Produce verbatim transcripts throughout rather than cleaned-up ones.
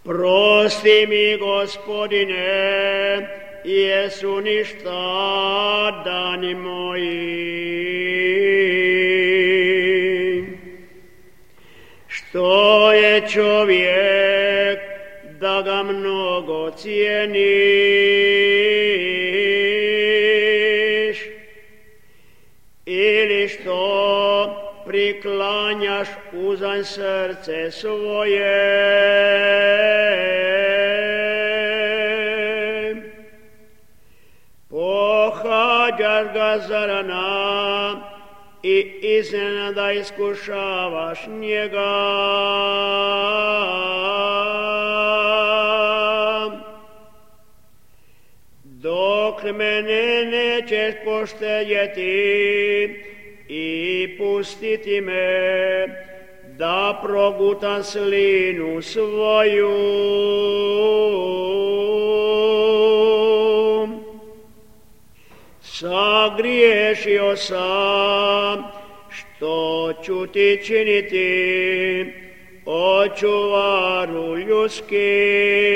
Prosti mi, Gospodine, jesu ništa dani moji. Što je čovjek da ga mnogo cijeniš, ili što priklanjaš uzanj srce svoje. Pohađaš ga zarana i iznenada iskušavaš njega. Dok mene nećeš poštedjeti i pustiti me da progutam slinu svoju. Sagriješio sam, što ću ti činiti, o čuvaru ljudski.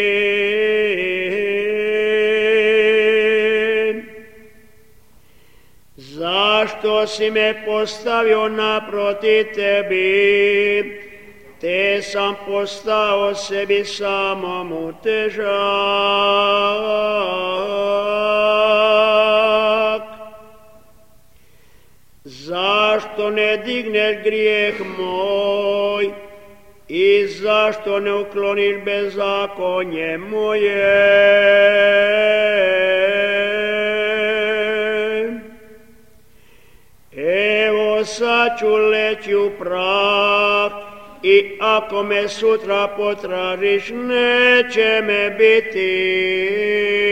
Zašto si me postavio naproti tebi, te sam postao sebi samomu težak. Zašto ne digneš grijeh moj i zašto ne ukloniš bezakonje moje? Evo sad ću leći u prah i ako me sutra potražiš neće me biti.